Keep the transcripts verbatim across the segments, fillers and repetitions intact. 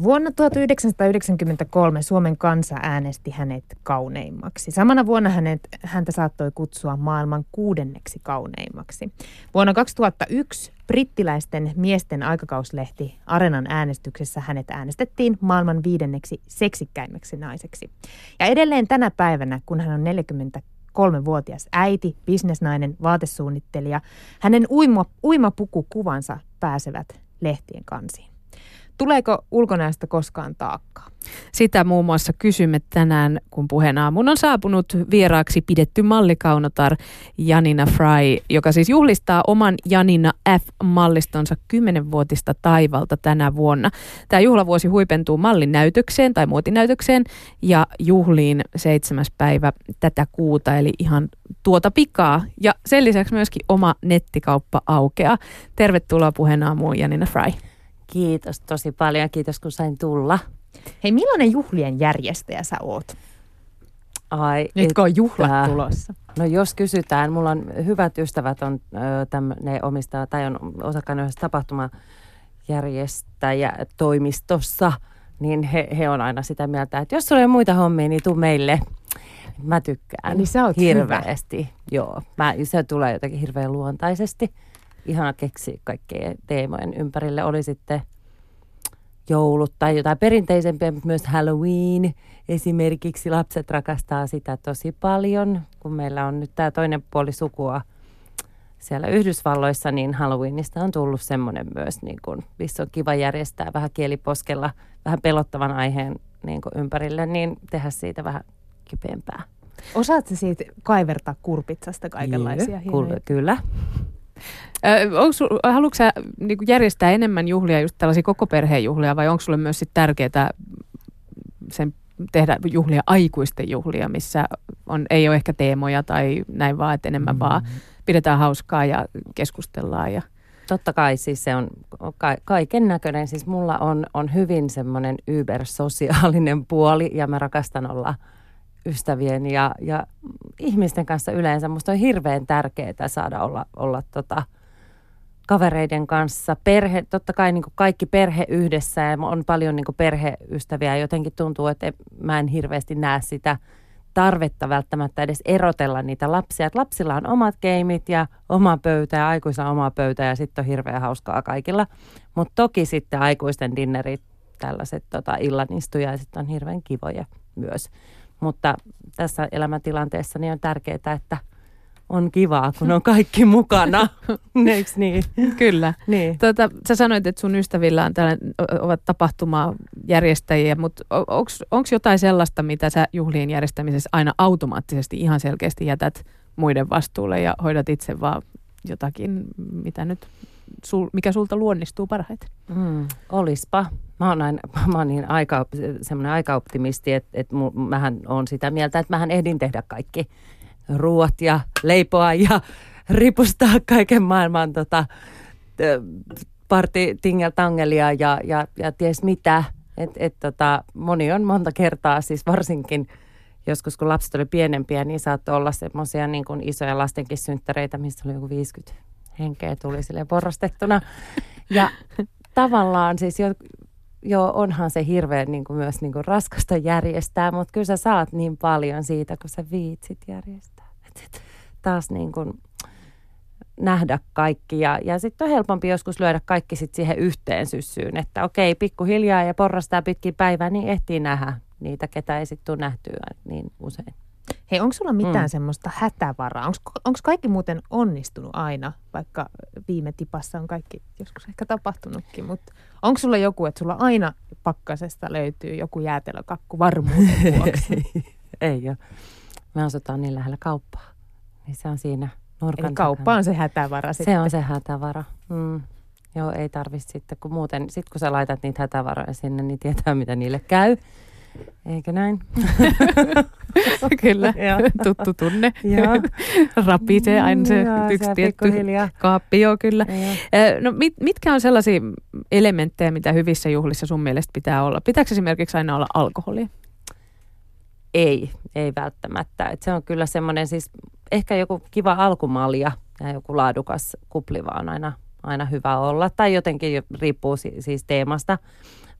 Vuonna tuhatyhdeksänsataayhdeksänkymmentäkolme Suomen kansa äänesti hänet kauneimmaksi. Samana vuonna hänet, häntä saattoi kutsua maailman kuudenneksi kauneimmaksi. Vuonna kaksituhattayksi brittiläisten miesten aikakauslehti Arenan äänestyksessä hänet äänestettiin maailman viidenneksi seksikkäimmäksi naiseksi. Ja edelleen tänä päivänä, kun hän on neljäkymmentäkolmevuotias äiti, bisnesnainen, vaatesuunnittelija, hänen uima, uimapukukuvansa pääsevät lehtien kansiin. Tuleeko ulkonäöstä koskaan taakkaa? Sitä muun muassa kysymme tänään, kun Puheen aamuun on saapunut vieraaksi pidetty mallikaunotar Janina Fry, joka siis juhlistaa oman Janina F-mallistonsa kymmenvuotista taivalta tänä vuonna. Tämä juhlavuosi huipentuu mallinäytökseen tai muotinäytökseen ja juhliin seitsemäs päivä tätä kuuta, eli ihan tuota pikaa. Ja sen lisäksi myöskin oma nettikauppa aukeaa. Tervetuloa Puheen aamuun, Janina Fry. Kiitos tosi paljon. Kiitos, kun sain tulla. Hei, millainen juhlien järjestäjä sä oot? Ai, nyt kun on juhlat että, tulossa. No jos kysytään, mulla on hyvät ystävät, on, täm, ne omistaa tai on osakkaana yhdessä tapahtumajärjestäjä toimistossa, niin he, he on aina sitä mieltä, että jos sulla ei muita hommia, niin tuu meille. Mä tykkään niin sä oot hirveästi. Hyvä. Joo, mä, se tulee jotenkin hirveän luontaisesti. Ihana keksiä kaikkea teemojen ympärille. Oli sitten joulut tai jotain perinteisempiä, mutta myös Halloween. Esimerkiksi lapset rakastaa sitä tosi paljon. Kun meillä on nyt tämä toinen puoli sukua siellä Yhdysvalloissa, niin Halloweenista on tullut semmoinen myös, niin kuin, missä on kiva järjestää vähän kieliposkella, vähän pelottavan aiheen niin kuin ympärille, niin tehdä siitä vähän kipeämpää. Osaatko siitä kaivertaa kurpitsasta kaikenlaisia hienoja? Kyllä. Ö, haluatko sä niin kuin järjestää enemmän juhlia, just tällaisia koko perheen juhlia, vai onko sulle myös sit tärkeää sen tehdä juhlia, aikuisten juhlia, missä on, ei ole ehkä teemoja tai näin vaan, että enemmän mm-hmm. vaan pidetään hauskaa ja keskustellaan. Ja... Totta kai siis se on ka- kaiken näköinen. Siis mulla on, on hyvin semmoinen ybersosiaalinen puoli ja mä rakastan olla ystävien ja, ja ihmisten kanssa yleensä. Musta on hirveän tärkeää saada olla, olla tota, kavereiden kanssa. Perhe, totta kai niin kuin kaikki perhe yhdessä ja on paljon niin kuin perheystäviä. Jotenkin tuntuu, että mä en hirveästi näe sitä tarvetta välttämättä edes erotella niitä lapsia. Et lapsilla on omat geimit ja oma pöytä ja aikuisilla on oma pöytä ja sitten on hirveän hauskaa kaikilla. Mutta toki sitten aikuisten dinnerit, tällaiset tota, illanistujaiset on hirveän kivoja myös. Mutta tässä elämäntilanteessa niin on tärkeää, että on kivaa, kun on kaikki mukana. Eikö niin? Kyllä. Niin. Tota, sä sanoit, että sun ystävillä on tällainen, ovat tapahtumajärjestäjiä, mutta onko jotain sellaista, mitä sä juhlien järjestämisessä aina automaattisesti ihan selkeästi jätät muiden vastuulle ja hoidat itse vaan jotakin, mitä nyt, sul, mikä sulta luonnistuu parhaiten? Mm, olispa. Mä oon, aina, mä oon niin aika, semmoinen aikaoptimisti, että, että mähän oon sitä mieltä, että mähän ehdin tehdä kaikki ruuat ja leipoa ja ripustaa kaiken maailman tota, party tingeltangelia ja, ja, ja ties mitä. Et, et, tota, moni on monta kertaa, siis varsinkin joskus kun lapset oli pienempiä, niin saattoi olla semmoisia niin kuin isoja lastenkin synttäreitä, missä oli joku viisikymmentä henkeä tuli silleen porrastettuna. Ja tavallaan siis jo, jo onhan se hirveän niin kuin myös niin kuin raskasta järjestää, mutta kyllä sä saat niin paljon siitä, kun sä viitsit järjestää. Et sit taas niin kuin nähdä kaikki ja, ja sitten on helpompi joskus lyödä kaikki sit siihen yhteen syssyyn, että okei, pikkuhiljaa ja porrastaa pitkin päivää, niin ehtii nähdä niitä, ketä ei sitten tule nähtyä niin usein. Hei, onko sulla mitään Mm. semmoista hätävaraa? Onko kaikki muuten onnistunut aina, vaikka viime tipassa on kaikki joskus ehkä tapahtunutkin, mutta onko sulla joku, että sulla aina pakkasesta löytyy joku jäätelökakku varmuuden vuoksi? Ei ole. Me asutaan niin lähellä kauppaa, niin se on siinä nurkan Eli kauppa takana. on se hätävara sitten. Se on se hätävara. Mm. Joo, ei tarvitse sitten, kun muuten, sit kun sä laitat niitä hätävaroja sinne, niin tietää, mitä niille käy. Eikö näin? Kyllä, tuttu tunne. Joo. Rapisee aina se Joo, yksi se tietty pikkuhiljaa. kaappi, joo kyllä. Joo. No mit, mitkä on sellaisia elementtejä, mitä hyvissä juhlissa sun mielestä pitää olla? Pitääkö esimerkiksi aina olla alkoholia? Ei, ei välttämättä. Et se on kyllä semmoinen siis ehkä joku kiva alkumalja ja joku laadukas kupliva on aina, aina hyvä olla. Tai jotenkin riippuu si- siis teemasta.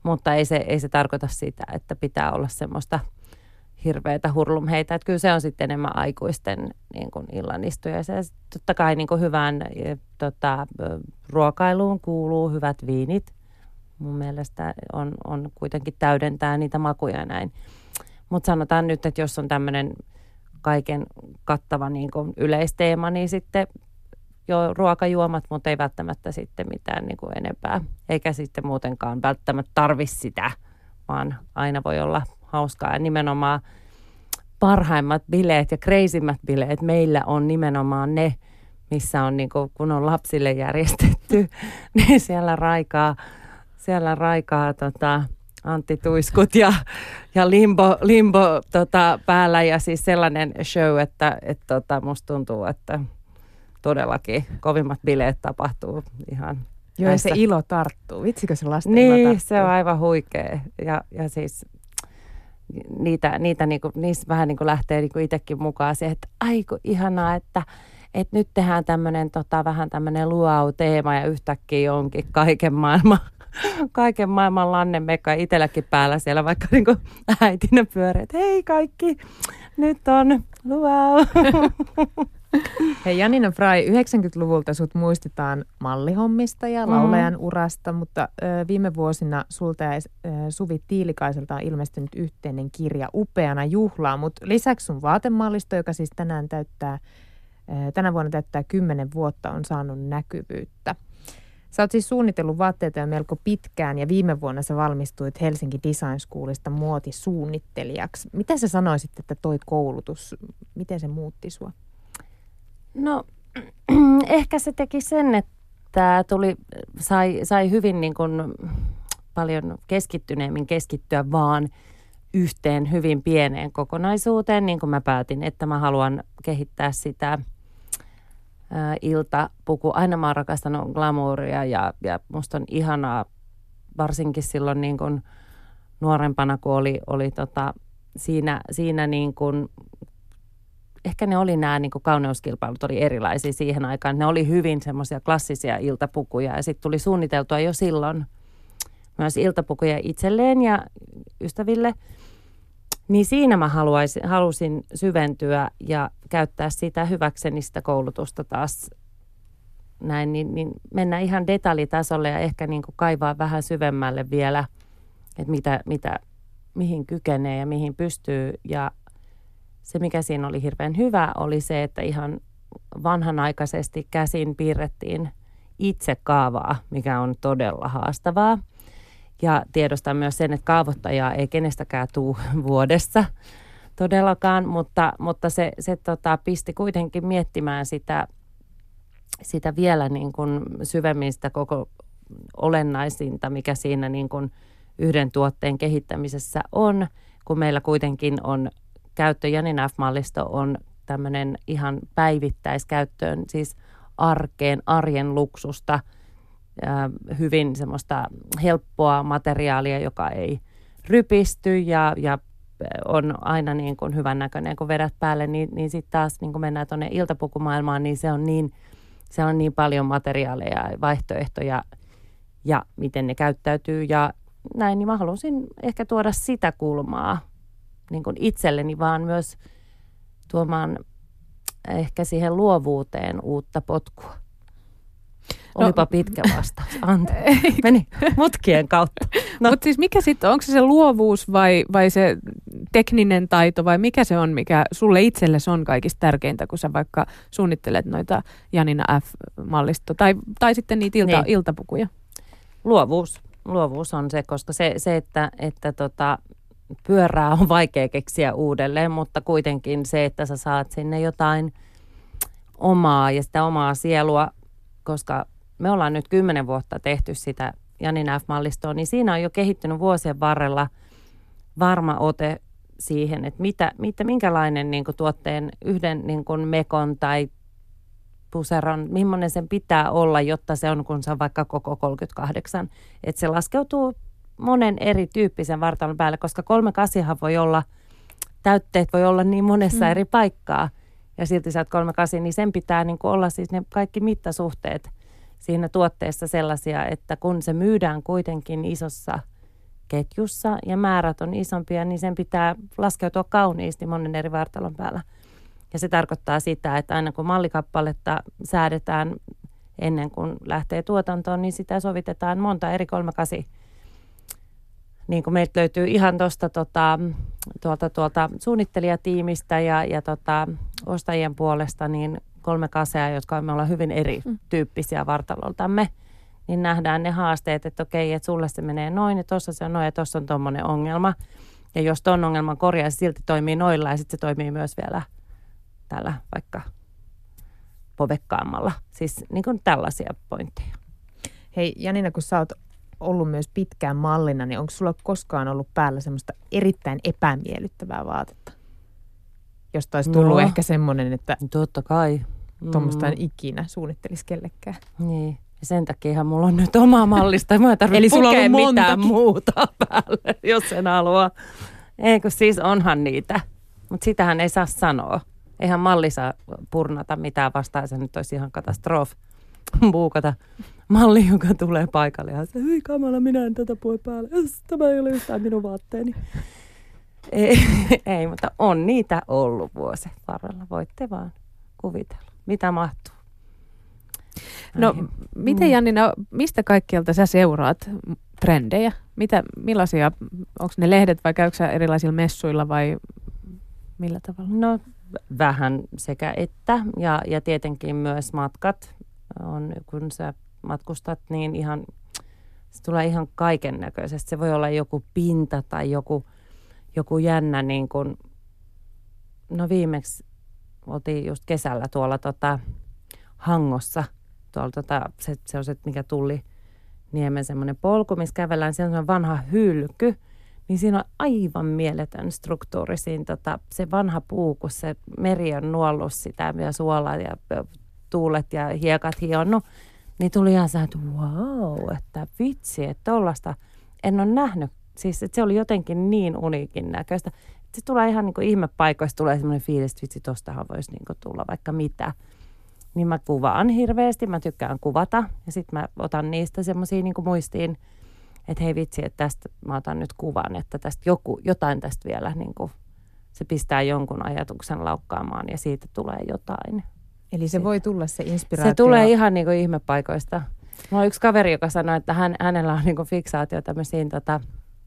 mutta ei se, ei se tarkoita sitä, että pitää olla semmoista hirveätä hurlumheitä. Että kyllä se on sitten enemmän aikuisten niin kuin illanistuja. Se totta kai niin kuin hyvään tota, ruokailuun kuuluu hyvät viinit. Mun mielestä on, on kuitenkin täydentää niitä makuja näin. Mutta sanotaan nyt, että jos on tämmöinen kaiken kattava niin kuin yleisteema, niin sitten jo ruokajuomat, mutta ei välttämättä sitten mitään niin kuin enempää. Eikä sitten muutenkaan välttämättä tarvi sitä, vaan aina voi olla hauskaa. Ja nimenomaan parhaimmat bileet ja kreisimmät bileet meillä on nimenomaan ne, missä on niin kuin, kun on lapsille järjestetty, niin siellä raikaa, siellä raikaa tota, Antti Tuiskut ja, ja limbo, limbo tota, päällä ja siis sellainen show, että et, tota, musta tuntuu, että todellakin kovimmat bileet tapahtuu ihan. Joo, ja se ilo tarttuu. Vitsikö se lasten niin, ilo tarttuu? Se on aivan huikea. Ja, ja siis niitä, niitä niinku, niissä vähän niinku lähtee niinku itsekin mukaan siihen, että aiku ihanaa, että et nyt tehdään tämmöinen tota, vähän tämmöinen luau-teema ja yhtäkkiä onkin kaiken maailman, kaiken maailman lannemekka itselläkin päällä siellä, vaikka niinku äitinä pyörii, että hei kaikki, nyt on luau. Hei Janina Fry, yhdeksänkymmentäluvulta sut muistetaan mallihommista ja laulajan mm. urasta, mutta ö, viime vuosina sulta ja ö, Suvi Tiilikaiselta on ilmestynyt yhteinen kirja Upeana juhlaa, mutta lisäksi sun vaatemallisto, joka siis tänään täyttää, ö, tänä vuonna täyttää kymmenen vuotta, on saanut näkyvyyttä. Sä oot siis suunnitellut vaatteita jo melko pitkään ja viime vuonna sä valmistuit Helsinki Design Schoolista muotisuunnittelijaksi. Mitä sä sanoisit, että toi koulutus, miten se muutti sua? No ehkä se teki sen, että tuli, sai, sai hyvin niin kuin paljon keskittyneemmin keskittyä vaan yhteen hyvin pieneen kokonaisuuteen. Niin kuin mä päätin, että mä haluan kehittää sitä ää, iltapuku. Aina mä oon rakastanut glamouria ja, ja musta on ihanaa, varsinkin silloin niin kuin nuorempana, kun oli, oli tota, siinä, siinä niin kuin ehkä ne oli nämä niin kuin kauneuskilpailut oli erilaisia siihen aikaan. Ne oli hyvin semmoisia klassisia iltapukuja ja sitten tuli suunniteltua jo silloin myös iltapukuja itselleen ja ystäville. Niin siinä mä haluaisin, halusin syventyä ja käyttää sitä hyväkseni sitä koulutusta taas näin. Niin, niin mennä ihan detaljitasolle ja ehkä niin kuin kaivaa vähän syvemmälle vielä, että mitä, mitä, mihin kykenee ja mihin pystyy ja se, mikä siinä oli hirveän hyvä, oli se, että ihan vanhanaikaisesti käsin piirrettiin itse kaavaa, mikä on todella haastavaa. Ja tiedostan myös sen, että kaavoittajaa ei kenestäkään tule vuodessa todellakaan, mutta, mutta se, se tota, pisti kuitenkin miettimään sitä, sitä vielä niin kuin syvemmin sitä koko olennaisinta, mikä siinä niin kuin yhden tuotteen kehittämisessä on, kun meillä kuitenkin on käyttö Janina F-mallisto on tämmöinen ihan päivittäiskäyttöön, siis arkeen, arjen luksusta, ää, hyvin semmoista helppoa materiaalia, joka ei rypisty ja, ja on aina niin kuin hyvän näköinen, kun vedät päälle, niin, niin sitten taas niin kun mennään tuonne iltapukumaailmaan, niin se on niin, se on niin paljon materiaaleja ja vaihtoehtoja ja miten ne käyttäytyy ja näin, niin mä halusin ehkä tuoda sitä kulmaa niin kuin itselleni, vaan myös tuomaan ehkä siihen luovuuteen uutta potkua. Olipa no, pitkä vastaus. Anteeksi. Meni mutkien kautta. No. Mutta siis mikä sitten, onko se se luovuus vai, vai se tekninen taito vai mikä se on, mikä sulle itsellesi on kaikista tärkeintä, kun sä vaikka suunnittelet noita Janina F-mallisto tai, tai sitten niitä ilta, niin. iltapukuja? Luovuus. Luovuus on se, koska se, se että, että tota, pyörää on vaikea keksiä uudelleen, mutta kuitenkin se, että sä saat sinne jotain omaa ja sitä omaa sielua, koska me ollaan nyt kymmenen vuotta tehty sitä Janina F-mallistoa, niin siinä on jo kehittynyt vuosien varrella varma ote siihen, että mitä, mitä, minkälainen niin kuin tuotteen yhden niin kuin mekon tai puseron, millainen sen pitää olla, jotta se on, kun se on vaikka koko kolmekymmentäkahdeksan, että se laskeutuu monen erityyppisen vartalon päälle, koska kolmekymmentäkahdeksan voi olla, täytteet voi olla niin monessa mm. eri paikkaa ja silti sä oot kolmekymmentäkahdeksan, niin sen pitää niin kuin olla siis ne kaikki mittasuhteet siinä tuotteessa sellaisia, että kun se myydään kuitenkin isossa ketjussa ja määrät on isompia, niin sen pitää laskeutua kauniisti monen eri vartalon päällä. Ja se tarkoittaa sitä, että aina kun mallikappaletta säädetään ennen kuin lähtee tuotantoon, niin sitä sovitetaan monta eri kolmekasi. Niin kuin meiltä löytyy ihan tuosta tota, tuolta, tuolta suunnittelijatiimistä ja, ja tota, ostajien puolesta niin kolme kasea, jotka me ollaan hyvin erityyppisiä vartaloltamme, niin nähdään ne haasteet, että okei, että sulle se menee noin ja tuossa se on noin ja tuossa on tuommoinen ongelma. Ja jos tuon ongelman korjaa, se silti toimii noilla ja sitten se toimii myös vielä tällä vaikka povekkaammalla. Siis niin kuin tällaisia pointteja. Hei Janina, kun sä oot ollut myös pitkään mallina, niin onko sulla koskaan ollut päällä semmoista erittäin epämiellyttävää vaatetta? Josta olisi tullut no, ehkä semmoinen, että totta kai. tuommoista en ikinä suunnittelisi kellekään. Niin. Ja sen takiahan mulla on nyt oma mallista. Mä en tarvitse pukea mitään muuta päälle, jos sen haluaa. Eikö siis onhan niitä. Mutta sitähän ei saa sanoa. Eihän malli saa purnata mitään vastaan. Se nyt olisi ihan katastrofi buukata malli, joka tulee paikalle. Ja se, hyi kamala, minä en tätä pue päälle. Tämä ei ole yhtään minun vaatteeni. Ei, ei, mutta on niitä ollut vuosi varrella. Voitte vaan kuvitella, mitä mahtuu. No, miten Janina, mistä kaikkialta sä seuraat trendejä? Mitä, millaisia, onko ne lehdet vai käykö sä erilaisilla messuilla vai millä tavalla? No, vähän sekä että ja, ja tietenkin myös matkat. On, kun sä matkustat, niin ihan, se tulee ihan kaiken näköisesti. Se voi olla joku pinta tai joku, joku jännä, niin kuin, no viimeksi oltiin just kesällä tuolla tota, Hangossa. Tuolla tota, se, se on se, mikä tuli Niemen semmoinen polku, missä kävellään, siellä on vanha hylky, niin siinä on aivan mieletön struktuuri siinä, tota, se vanha puu, kun se meri on nuollut sitä ja suola ja tuulet ja hiekat hionnut, niin tuli ihan se, että wow, että vitsi, että tollaista en ole nähnyt. Siis että se oli jotenkin niin uniikin näköistä. Se tulee ihan niin kuin ihmepaikoista, tulee semmoinen fiilis, että vitsi, tostahan voisi niin kuin tulla vaikka mitä. Niin mä kuvaan hirveästi, mä tykkään kuvata ja sitten mä otan niistä semmoisia niin kuin muistiin, että hei vitsi, että tästä mä otan nyt kuvan, että tästä joku, jotain tästä vielä, niin kuin, se pistää jonkun ajatuksen laukkaamaan ja siitä tulee jotain. Eli se Sitä. voi tulla se inspiraatio. Se tulee ihan niin kuin ihmepaikoista. Mulla on yksi kaveri, joka sanoi, että hän, hänellä on niin kuin fiksaatio tämmöisiin tota,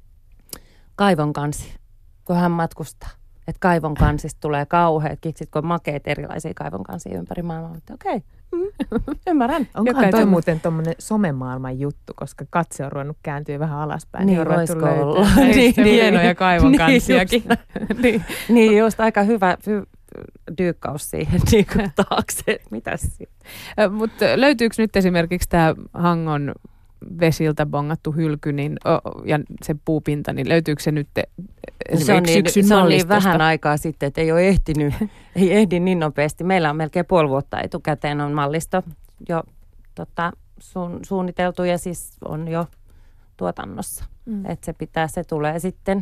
kaivon kansi, kun hän matkustaa. Että kaivon kansista tulee kauheat kiksit, kun on makeet erilaisia kaivon kansia ympäri maailmaa. Mutta okei, okay. ymmärrän. Onkohan toi muuten tuommoinen somemaailman juttu, koska katse on ruvennut kääntyä vähän alaspäin. Niin, niin voisiko olla. Niin, niin, hienoja kaivon kansiakin. niin, niin, just aika hyvä hy, dyykkaus siihen niin kuin taakse. Mitäs sitten? Mutta löytyykö nyt esimerkiksi tämä Hangon vesiltä bongattu hylky niin, ja se puupinta, niin löytyykö se nyt se on, niin, se on niin vähän aikaa sitten, että ei ole ehtinyt, ei ehdi niin nopeasti. Meillä on melkein puoli vuotta etukäteen on mallisto jo tota, suun, suunniteltu ja siis on jo tuotannossa. Mm. Että se pitää, se tulee sitten,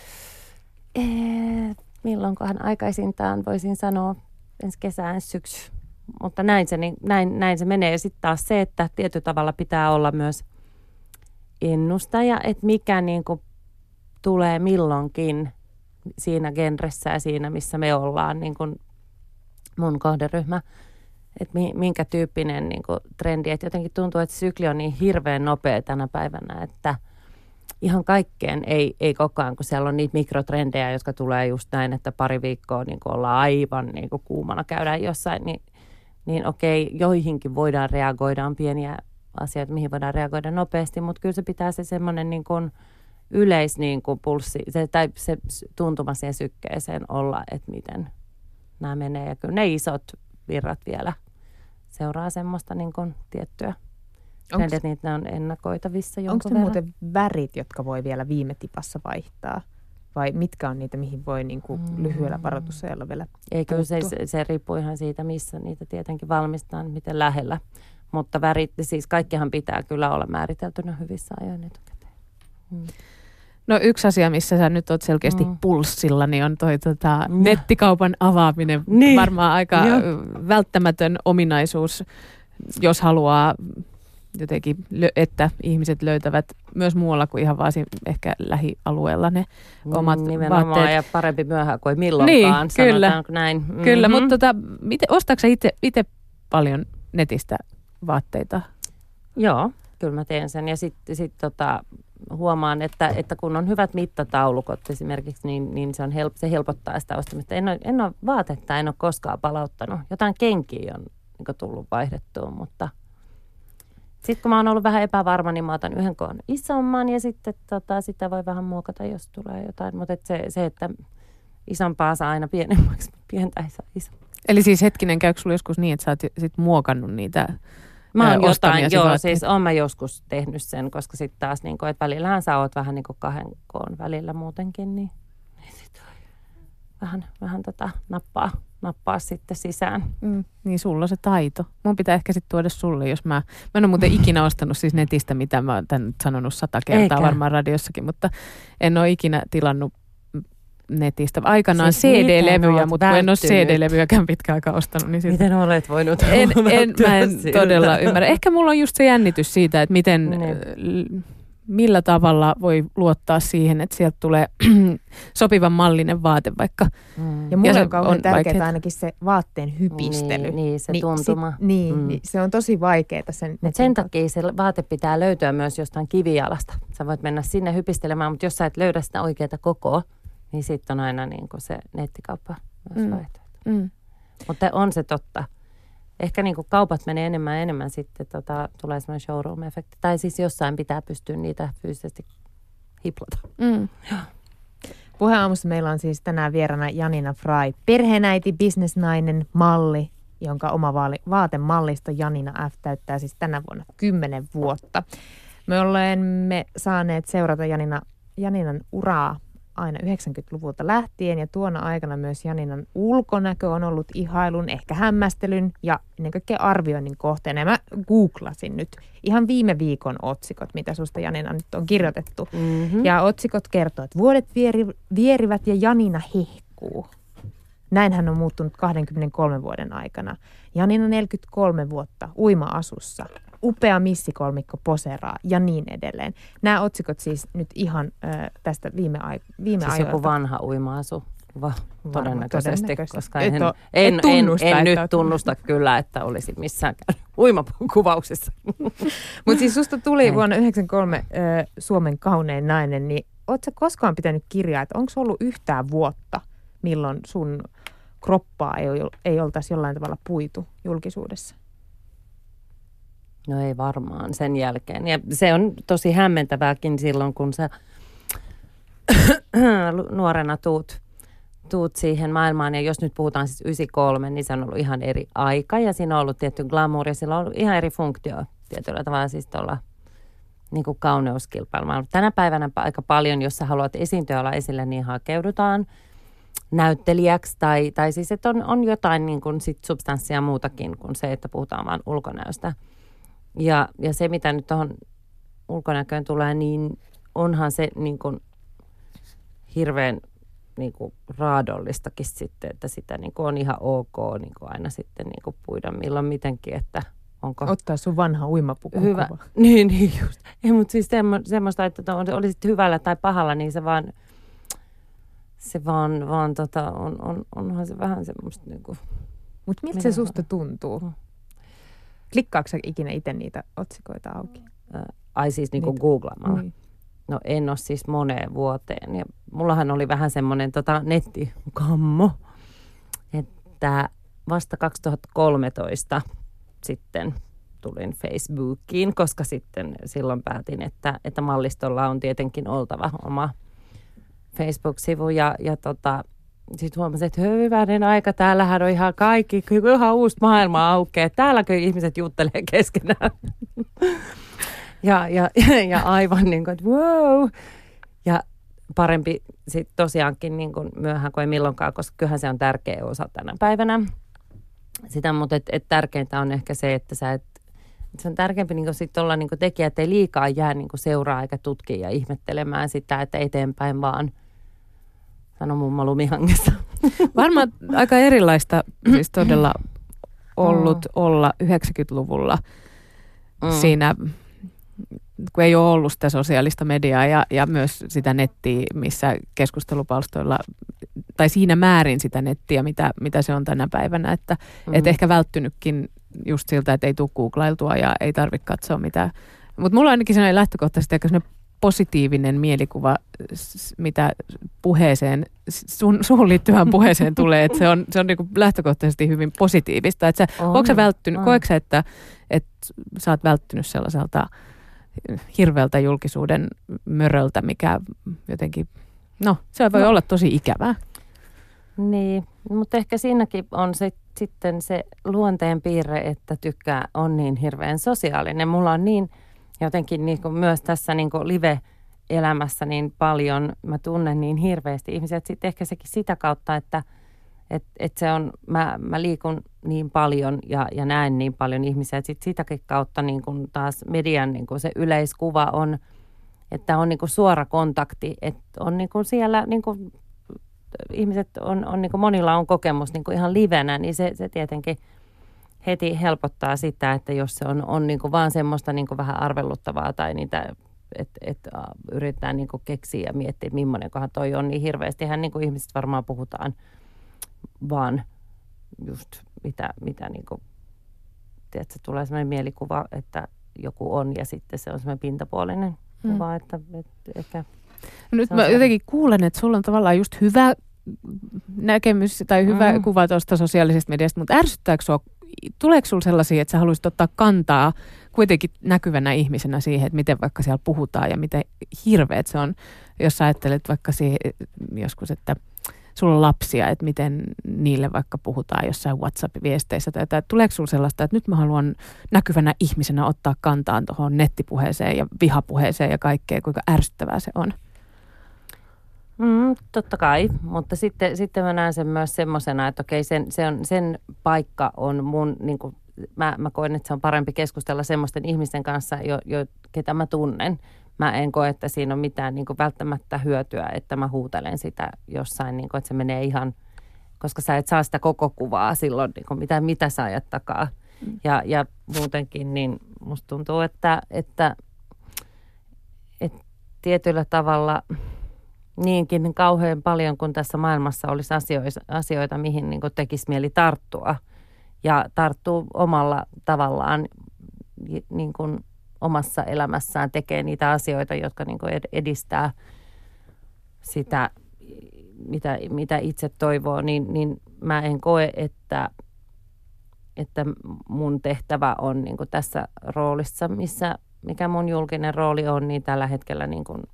ee, milloinkohan aikaisintaan voisin sanoa ensi kesään syksy. Mutta näin se, niin, näin, näin se menee. Ja sitten taas se, että tietyllä tavalla pitää olla myös ennustaja, että mikä niin kuin tulee milloinkin siinä genressä ja siinä, missä me ollaan, niin kuin mun kohderyhmä. Että minkä tyyppinen niin kuin trendi. Että jotenkin tuntuu, että sykli on niin hirveän nopea tänä päivänä, että ihan kaikkeen ei, ei koko ajan, kun siellä on niitä mikrotrendejä, jotka tulee just näin, että pari viikkoa niin kuin ollaan aivan niin kuin kuumana, käydään jossain, niin niin okei, joihinkin voidaan reagoida, on pieniä asioita, mihin voidaan reagoida nopeasti, mutta kyllä se pitää se semmoinen niin kuin yleis niin kuin pulssi, se, tai se tuntuma siihen sykkeeseen olla, että miten nämä menee. Ja kyllä ne isot virrat vielä seuraa semmoista niin kuin tiettyä. Onko se, niitä on ennakoitavissa jonkun Onko ne verran. muuten värit, jotka voi vielä viime tipassa vaihtaa? Vai mitkä on niitä, mihin voi niin kuin lyhyellä varoitusajalla vielä Eikö se, se, se riippuu ihan siitä, missä niitä tietenkin valmistetaan, miten lähellä. Mutta värit, siis kaikkihan pitää kyllä olla määriteltynä hyvissä ajoin etukäteen. Hmm. No yksi asia, missä sä nyt oot selkeästi mm. pulssilla, niin on toi tota, mm. nettikaupan avaaminen. Niin. Varmaan aika Joo. välttämätön ominaisuus, jos haluaa jotenkin, että ihmiset löytävät myös muualla kuin ihan vaan ehkä lähialueella ne omat Nimenomaan vaatteet. Ja parempi myöhään kuin milloinkaan, niin, kyllä, näin. Mm-hmm. Kyllä, mutta tota, ostatko sä itse paljon netistä vaatteita? Joo, kyllä mä teen sen. Ja sitten sit tota, huomaan, että, että kun on hyvät mittataulukot esimerkiksi, niin, niin se, on help, se helpottaa sitä ostamista. En ole, en ole vaatetta, en ole koskaan palauttanut. Jotain kenkiä on niin tullut vaihdettua, mutta sitten kun mä oon ollut vähän epävarma, niin mä otan yhden koon isomman ja sitten tota, sitä voi vähän muokata, jos tulee jotain. Mutta et se, se, että isompaa saa aina pienemmäksi, pientä ei saa isompi. Eli siis hetkinen, käykö sulla joskus niin, että sä oot sit muokannut niitä Mä oon jotain, joo, vaatteita? siis oon mä joskus tehnyt sen, koska sitten taas, niin kun, että välillähän sä oot vähän niin kuin kahden koon välillä muutenkin, niin, niin sit vähän, vähän tota nappaa, nappaa sitten sisään. Mm, niin sulla on se taito. Mun pitää ehkä sitten tuoda sulle, jos mä, mä en ole muuten ikinä ostanut siis netistä, mitä mä oon tän nyt sanonut sata kertaa, Eikä. varmaan radiossakin, mutta en ole ikinä tilannut netistä. Aikanaan siis C D-levyjä, mutta kun en ole C D-levyjäkään pitkään aikaa ostanut. Niin miten olet voinut en, en, Mä en siltä. todella ymmärrä. Ehkä mulla on just se jännitys siitä, että miten, niin. millä tavalla voi luottaa siihen, että sieltä tulee sopivan mallinen vaate vaikka. Mm. Ja mulle on kauhean tärkeää ainakin se vaatteen hypistely. Niin, niin se tuntuma. Niin, sit, niin, mm. niin se on tosi vaikeaa. Sen, Mut sen takia se vaate pitää löytyä myös jostain kivijalasta. Sä voit mennä sinne hypistelemään, mutta jos sä et löydä sitä oikeaa kokoa, niin sitten on aina niin kuin se nettikauppa myös mm. vaihtoehto. Mm. Mutta on se totta. Ehkä niin kuin kaupat menee enemmän ja enemmän sitten, tota, tulee semmoinen showroom-efekti. Tai siis jossain pitää pystyä niitä fyysisesti hiplata. Mm. Puheenaamussa meillä on siis tänään vieraana Janina Fry, perheenäiti, bisnesnainen, malli, jonka oma vaali, vaatemallisto Janina F täyttää siis tänä vuonna kymmenen vuotta. Me olemme saaneet seurata Janina, Janinan uraa aina yhdeksänkymmentäluvulta lähtien ja tuona aikana myös Janinan ulkonäkö on ollut ihailun, ehkä hämmästelyn ja ennen kaikkea arvioinnin kohteena. Ja mä googlasin nyt ihan viime viikon otsikot, mitä susta Janina nyt on kirjoitettu. Mm-hmm. Ja otsikot kertoo, että vuodet vieri, vierivät ja Janina hehkuu. Näin hän on muuttunut kaksikymmentäkolme vuoden aikana. Janina neljäkymmentäkolme vuotta uima-asussa. Upea missikolmikko poseraa ja niin edelleen. Nämä otsikot siis nyt ihan äh, tästä viime, ai- viime siis ajoilta. Joku vanha uima-asu, Va, todennäköisesti, todennäköisesti, koska en, en, en, tunnusta, en, en että nyt tunnusta kyllä, että olisi missään uimakuvauksessa. Mutta siis susta tuli vuonna yhdeksänkymmentäkolme äh, Suomen kaunein nainen, niin ootko sä koskaan pitänyt kirjaa, että onko ollut yhtään vuotta, milloin sun kroppaa ei, ei oltaisi jollain tavalla puitu julkisuudessa? No ei varmaan sen jälkeen. Ja se on tosi hämmentävääkin silloin, kun sä nuorena tuut, tuut siihen maailmaan. Ja jos nyt puhutaan siis yhdeksänkymmentäkolme, niin se on ollut ihan eri aika. Ja siinä on ollut tietty glamour ja sillä on ollut ihan eri funktio tietyllä tavalla siis tuolla niin kuin kauneuskilpailulla. Tänä päivänä aika paljon, jos sä haluat esiintyä olla esillä, niin hakeudutaan näyttelijäksi. Tai, tai siis, että on, on jotain niin kuin sit substanssia muutakin kuin se, että puhutaan vain ulkonäöstä. Ja, ja se, mitä nyt tuohon ulkonäköön tulee, niin onhan se niin kuin hirveän niin kuin raadollistakin sitten, että sitä niin kuin on ihan ok niin kuin aina sitten niin kuin puida milloin mitenkin, että onko ottaa sun vanha uimapuku. Hyvä. Niin, niin just. Ei, mutta siis semmo, semmoista, että on, oli sitten hyvällä tai pahalla, niin se vaan, se vaan, vaan tota, on, on, onhan se vähän semmoista niin kuin. Mutta miltä se susta tuntuu? Hmm. Klikkaatko sä ikinä itse niitä otsikoita auki? Ai siis niin kuin googlaamalla? Niin. No en ole siis moneen vuoteen. Ja mullahan oli vähän semmoinen tota, nettikammo, että vasta kaksituhattakolmetoista sitten tulin Facebookiin, koska sitten silloin päätin, että, että mallistolla on tietenkin oltava oma Facebook-sivu. Ja, ja tota, sitten huomasin, että hyvänen aika, täällähän on ihan kaikki, ihan uusi maailma aukeaa. Täälläkö ihmiset juttelee keskenään? ja, ja, ja aivan niin kuin, että wow. Ja parempi sitten tosiaankin niin kuin myöhään kuin ei milloinkaan, koska kyllähän se on tärkeä osa tänä päivänä. Sitä, mutta et, et tärkeintä on ehkä se, että sä et, se on tärkeämpi niin sitten olla niin tekijä, että ei liikaa jää niin seuraa eikä tutkia ja ihmettelemään sitä, että eteenpäin vaan. Sano mumma lumihangessa. Varmaan aika erilaista siis todella ollut olla yhdeksänkymmentäluvulla mm. siinä, kun ei ole ollut sitä sosiaalista mediaa ja, ja myös sitä nettiä, missä keskustelupalstoilla, tai siinä määrin sitä nettiä, mitä, mitä se on tänä päivänä, että mm-hmm. et ehkä välttynytkin just siltä, että ei tule googlailtua ja ei tarvitse katsoa mitään. Mutta mulla on ainakin sellainen lähtökohtaisesti aika sellainen positiivinen mielikuva, mitä puheeseen, sun, suhun liittyvään puheeseen tulee, että se on, se on niinku lähtökohtaisesti hyvin positiivista. Että sä, onko sä välttynyt, koetko sä, että, että sä oot välttynyt sellaiselta hirveältä julkisuuden möröltä, mikä jotenkin, no se voi no. olla tosi ikävää. Niin, mutta ehkä siinäkin on se, sitten se luonteen piirre, että tykkää on niin hirveän sosiaalinen. Mulla on niin jotenkin niin kuin myös tässä niin kuin live-elämässä niin paljon, mä tunnen niin hirveästi ihmisiä, että sitten ehkä sekin sitä kautta, että et, et se on, mä, mä liikun niin paljon ja, ja näen niin paljon ihmisiä, että sit sitäkin kautta niin kuin taas median niin kuin se yleiskuva on, että on niin kuin suora kontakti, että on niin kuin siellä niin kuin ihmiset on, on niin kuin monilla on kokemus niin kuin ihan livenä, niin se, se tietenkin heti helpottaa sitä, että jos se on, on niin kuin vaan semmoista niin kuin vähän arveluttavaa tai niitä, että et, yritetään niin kuin keksiä ja miettiä, että millainenkohan toi on, niin hirveästihän niin kuin ihmiset varmaan puhutaan vaan just mitä, mitä niin kuin, tiedätkö, tulee semmoinen mielikuva, että joku on ja sitten se on semmoinen pintapuolinen hmm. kuva, että, että ehkä... No nyt mä jotenkin kuulen, että sulla on tavallaan just hyvä näkemys tai hyvä mm. kuva tuosta sosiaalisesta mediasta, mutta ärsyttääkö sua, tuleeko sulla sellaisia, että sä haluaisit ottaa kantaa kuitenkin näkyvänä ihmisenä siihen, että miten vaikka siellä puhutaan ja miten hirveet se on, jos sä ajattelet vaikka siihen, joskus, että sulla on lapsia, että miten niille vaikka puhutaan jossain WhatsApp-viesteissä tai jotain. Tuleeko sulla sellaista, että nyt mä haluan näkyvänä ihmisenä ottaa kantaan tuohon nettipuheeseen ja vihapuheeseen ja kaikkeen, kuinka ärsyttävää se on? Mm, totta kai, mutta sitten, sitten mä näen sen myös semmoisena, että okei, sen, se on, sen paikka on mun, niin kuin, mä, mä koen, että se on parempi keskustella semmoisten ihmisten kanssa, jo, jo, ketä mä tunnen. Mä en koe, että siinä on mitään niin kuin välttämättä hyötyä, että mä huutelen sitä jossain, niin kuin, että se menee ihan, koska sä et saa sitä koko kuvaa silloin, niin kuin, mitä, mitä sä ajat takaa. Mm. Ja, ja muutenkin, niin musta tuntuu, että, että, että tietyllä tavalla... Niinkin niin kauhean paljon, kun tässä maailmassa olisi asioita, asioita mihin niin kuin tekisi mieli tarttua. Ja tarttuu omalla tavallaan niin kuin omassa elämässään, tekee niitä asioita, jotka niin kuin edistää sitä, mitä, mitä itse toivoo. Niin, niin mä en koe, että, että mun tehtävä on niin kuin tässä roolissa, missä, mikä mun julkinen rooli on, niin tällä hetkellä niin kuin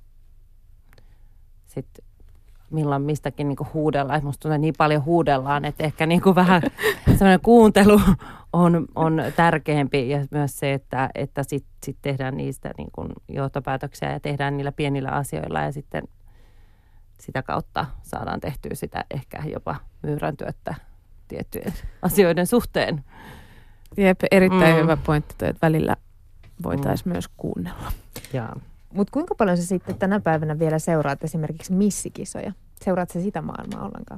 sitten milloin mistäkin niinku huudellaan. Musta tuntuu, niin paljon huudellaan, että ehkä niinku vähän sellainen kuuntelu on, on tärkeämpi. Ja myös se, että, että sitten sit tehdään niistä niinku johtopäätöksiä ja tehdään niillä pienillä asioilla. Ja sitten sitä kautta saadaan tehtyä sitä ehkä jopa myyräntyötä tiettyjen asioiden suhteen. Jep, erittäin mm. hyvä pointti, että välillä voitaisiin mm. myös kuunnella. Jaa. Mutta kuinka paljon sä sitten tänä päivänä vielä seuraat esimerkiksi missikisoja? Seuraat sä sitä maailmaa ollenkaan?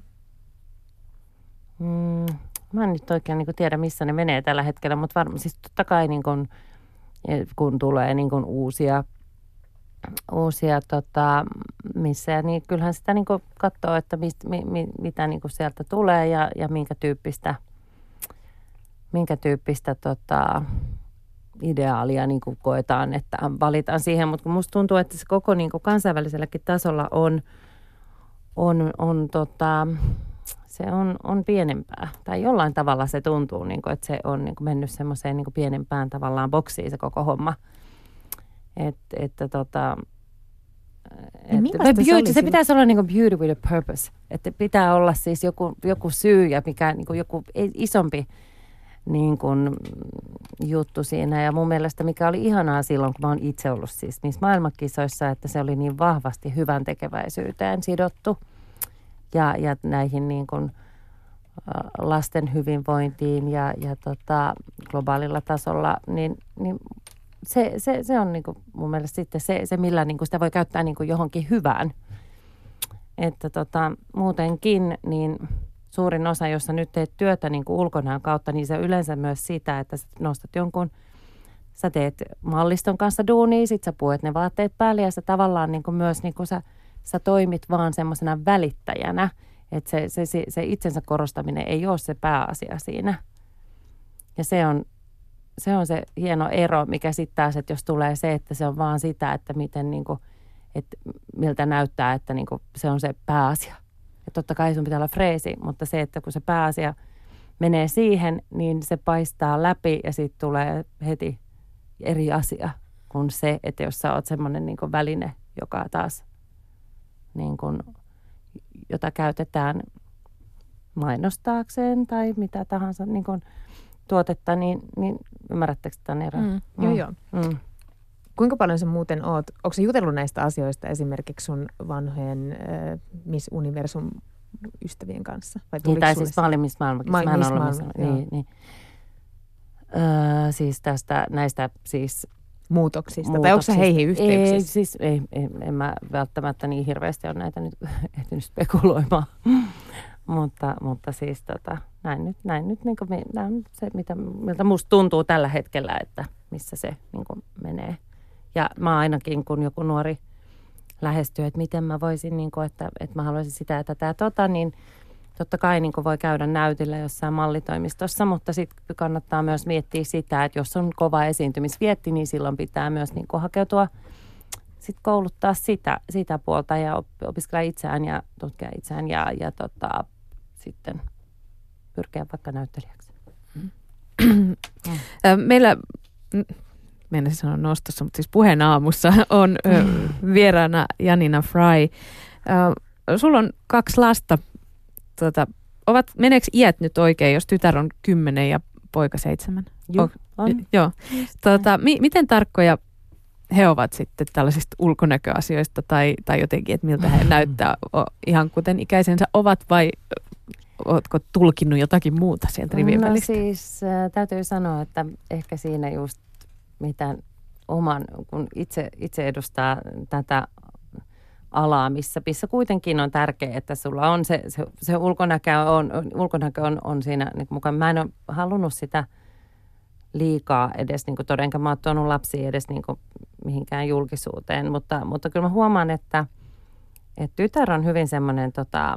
Mm, mä en nyt oikein niin kuin tiedä, missä ne menee tällä hetkellä, mutta varmaan siis totta kai niin kuin, kun tulee niin kuin uusia, uusia tota, missä, niin kyllähän sitä niin kuin katsoo, että mist, mi, mi, mitä niin kuin sieltä tulee ja, ja minkä tyyppistä, minkä tyyppistä tota, ideaalia niin kuin koetaan, että valitaan siihen, mutta musta tuntuu, että se koko niin kuin kansainväliselläkin tasolla on, on, on, tota, se on, on pienempää. Tai jollain tavalla se tuntuu, niin kuin, että se on niin kuin mennyt semmoiseen niin kuin pienempään tavallaan boksiin se koko homma. Et, että tota... Et, beauty, se, se pitäisi olla niin kuin beauty with a purpose. Että pitää olla siis joku, joku syy ja mikä, niin kuin joku isompi niin kuin juttu siinä. Ja mun mielestä mikä oli ihanaa silloin, kun mä oon itse ollut siis niissä maailmankisoissa, että se oli niin vahvasti hyvän tekeväisyyteen sidottu. Ja, ja näihin niin kuin lasten hyvinvointiin ja, ja tota, globaalilla tasolla, niin, niin se, se, se on niin kuin mun mielestä sitten se, se millä niin kuin sitä voi käyttää niin kuin johonkin hyvään. Että tota, muutenkin niin suurin osa, jossa nyt teet työtä niin kuin ulkonäön kautta, niin se yleensä myös sitä, että sä nostat jonkun sä teet malliston kanssa duunia, sit sä puet ne vaatteet päälle ja sä tavallaan niin kuin myös niin kuin sä, sä toimit vaan semmoisena välittäjänä. Että se, se, se, se itsensä korostaminen ei ole se pääasia siinä. Ja se on se, on se hieno ero, mikä sitten taas, että jos tulee se, että se on vaan sitä, että miten niin kuin, että miltä näyttää, että niin kuin se on se pääasia. Ja totta kai sun pitää olla freesi, mutta se, että kun se pääasia menee siihen, niin se paistaa läpi ja siitä tulee heti eri asia kuin se, että jos sä oot semmoinen niin kuin väline, joka taas, niin kuin, jota käytetään mainostaakseen tai mitä tahansa niin kuin tuotetta, niin, niin ymmärrättekö tämän eron? Mm, joo, mm. joo. Mm. Kuinka paljon sä muuten oot, onko sä jutellut näistä asioista esimerkiksi sun vanhojen äh, Miss Universum ystävien kanssa? Vai niin, tai siis mä olin Miss Maailma. Ma- mä Miss ollut Maailma, niin, niin. Öö, siis tästä, näistä siis muutoksista. muutoksista. Tai onko sä heihin yhteyksissä? Ei, siis ei, ei, en mä välttämättä niin hirveästi ole näitä nyt ehtinyt spekuloimaan. mutta, mutta siis tota, näin nyt, näin nyt niin kuin, näin on se, mitä, miltä musta tuntuu tällä hetkellä, että missä se niin kuin menee. Ja mä ainakin, kun joku nuori lähestyy, että miten mä voisin, niin kuin, että, että mä haluaisin sitä ja tätä ja tota, niin totta kai niin kuin voi käydä näytillä jossain mallitoimistossa, mutta sitten kannattaa myös miettiä sitä, että jos on kova esiintymisvietti, niin silloin pitää myös niin kuin hakeutua, sit kouluttaa sitä, sitä puolta ja opiskella itseään ja tutkia itseään ja, ja tota, sitten pyrkiä vaikka näyttelijäksi. Meillä, mennäisin sanoa nostossa, mutta siis Puheen aamussa on vieraana Janina Fry. Sulla on kaksi lasta. Tuota, ovat, meneekö iät nyt oikein, jos tytär on kymmenen ja poika seitsemän? Joo, on. on. Joo. Tuota, mi, miten tarkkoja he ovat sitten tällaisista ulkonäköasioista tai, tai jotenkin, että miltä he näyttää o, ihan kuten ikäisensä ovat vai ootko tulkinnut jotakin muuta sieltä rivien no välistä? siis äh, täytyy sanoa, että ehkä siinä just mitään oman, kun itse, itse edustaa tätä alaa, missä, missä kuitenkin on tärkeää, että sulla on se, se, se ulkonäkö, on, ulkonäkö on, on siinä niin mukaan. Mä en ole halunnut sitä liikaa edes, niin kuin todenkaan mä oon tuonut lapsia edes niin kuin mihinkään julkisuuteen, mutta, mutta kyllä mä huomaan, että, että tytär on hyvin semmoinen tota,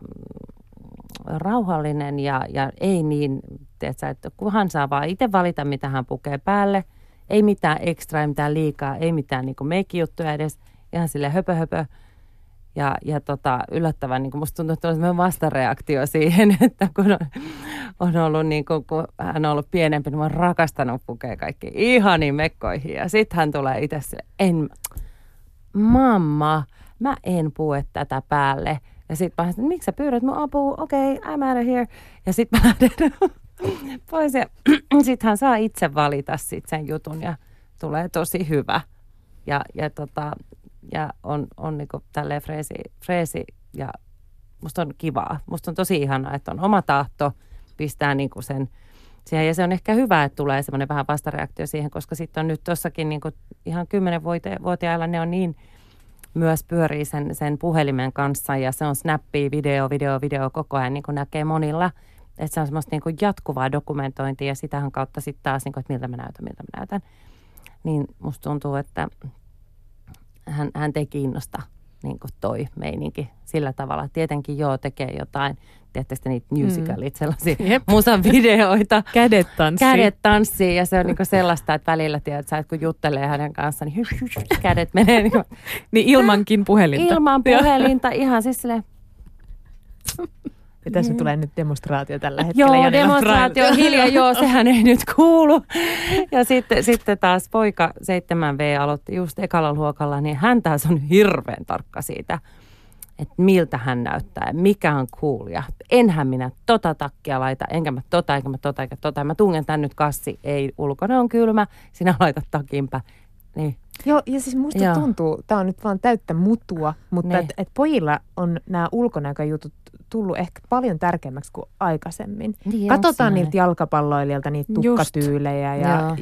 rauhallinen ja, ja ei niin, tiedätkö, että kunhan saa vaan itse valita, mitä hän pukee päälle, ei mitään ekstra, ei mitään liikaa, ei mitään niin kuin meikki-juttuja edes, ihan silleen höpö höpö. Ja, ja tota, yllättävän, niin kuin musta tuntuu, että on vastareaktio siihen, että kun on, on ollut niin kuin, kun hän on ollut pienempi, niin mä oon rakastanut pukea kaikki ihaniin mekkoihin. Ja sit hän tulee itse sille, en, mamma, mä en pue tätä päälle. Ja sit mä sanoin, miksi sä pyydät mun apua? Okei, okay, I'm out of here. Ja sit mä lähden pois ja sit hän saa itse valita sit sen jutun ja tulee tosi hyvä. Ja, ja tota... Ja on, on niin kuin tälleen freesi, freesi ja musta on kivaa. Musta on tosi ihanaa, että on oma tahto pistää niin kuin sen siihen. Ja se on ehkä hyvä, että tulee semmoinen vähän vastareaktio siihen, koska sitten on nyt tossakin niin kuin ihan kymmenvuotiailla ne on niin myös pyörii sen, sen puhelimen kanssa ja se on snappia, video, video, video koko ajan niin kuin näkee monilla. Että se on semmoista niin kuin jatkuvaa dokumentointia ja sitähän kautta sitten taas, niin kuin, että miltä mä näytän, miltä mä näytän. Niin musta tuntuu, että Hän, hän ei kiinnosta niin kuin toi meininki sillä tavalla. Tietenkin joo, tekee jotain, tiedättekö niitä musicalit, mm. sellaisia yep. musan videoita. Kädet tanssii. Kädet tanssii ja se on niin kuin sellaista, että välillä tiedät, sä, että kun juttelee hänen kanssaan, niin hyh, hyh, kädet menee. Niin, kuin, niin ilmankin puhelinta. Ilman puhelinta, ihan siis silleen. Ja tässä mm. tulee nyt demonstraatio tällä hetkellä. Joo, demonstraatio on hiljaa, joo, sehän ei nyt kuulu. Ja sitten, sitten taas poika seitsemän vuotias aloitti just ekalla luokalla, niin hän taas on hirveän tarkka siitä, että miltä hän näyttää ja mikä on cool. Ja enhän minä tota takkia laita, enkä mä tota, enkä mä tota, enkä tota. Mä tungen tän nyt kassi, ei ulkona on kylmä, sinä laitat takinpä. Niin. Joo, ja siis musta Joo. tuntuu, tää on nyt vaan täyttä mutua, mutta että et pojilla on nämä ulkonäköjutut tullut ehkä paljon tärkeämmäksi kuin aikaisemmin. Niin, katsotaan niiltä jalkapalloilijoilta niitä tukkatyylejä ja, ja